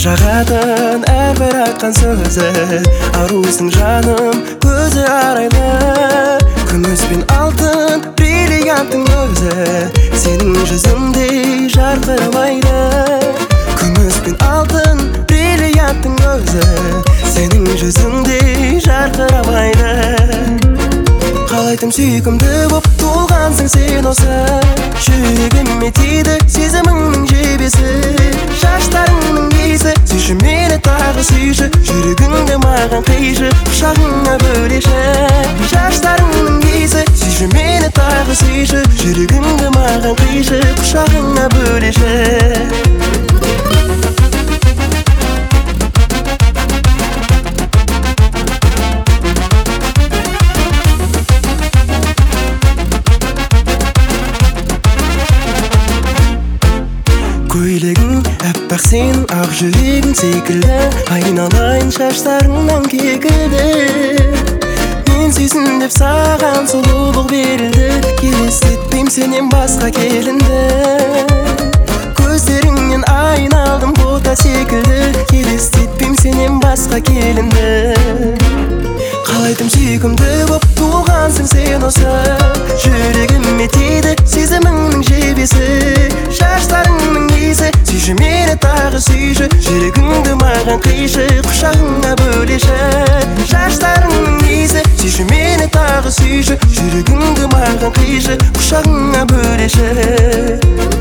жағатын әрбір айтқан сөзі арусың жаным көзі арайлы күміс пен алтын бриллианттың өзі сенің жүзіңдей жарқырамайды күміс пен алтын бриллианттың өзі сенің жүзіңдей жарқырамайды қалайтым сүйкімді боп толғансың сен осы жүрегіме тиді сезіміңнің жебесі шаштарыңның иісі сүйші мені тағы сүйші жүрегіңді маған қишы құшағыңа бөлеші шаштарыңның иісі сүйші мені тағы сүйші жүрегіңді маған қишы құшағыңа бөлеші көйлегің әппақ сенің ақ жүрегің секілді айналайын шаштарыңнан кекілді мен сүйсін деп саған сұлулық берілді елестетпейм сенен басқа келінді көздеріңнен айналдым бота секілді елестетпейм сенен басқа келінді қалайтым сүйкімді боп туғансың сен осы жүрегіме тиді сезіміңнің жебесі шаштарыңның иісі сүйші мені тағы сүйші жүрегіңді маған қишы құшағыңа бөлеші шаштарыңның иісі сүйші мені тағы сүйші жүрегіңді маған қишы құшағыңа бөлеші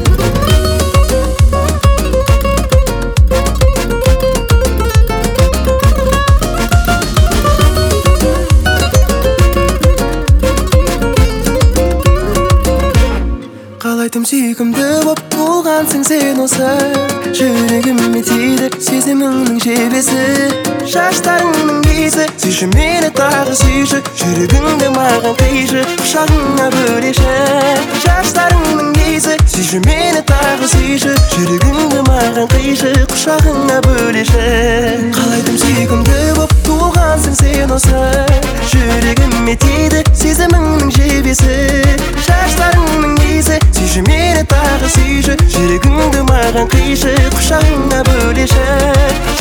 қалайтым сүйкімді боп толғансың сен осы жүрегіме тиді сезіміңнің жебесі шаштарыңның иісі сүйші мені тағы сүйші жүрегіңді маған қишы құшағыңа бөлеші шаштарыңның иісі сүйші мені тағы сүйші жүрегіңді маған қишы құшағыңа бөлеші қалайтым сүйкімді боп толғансың сен осы жүрегіме тиді сезіміңнің жебесі шаштарыңның иісі сүйші мені тағы сүйші жүрегіңді маған қишы құшағыңа бөлеші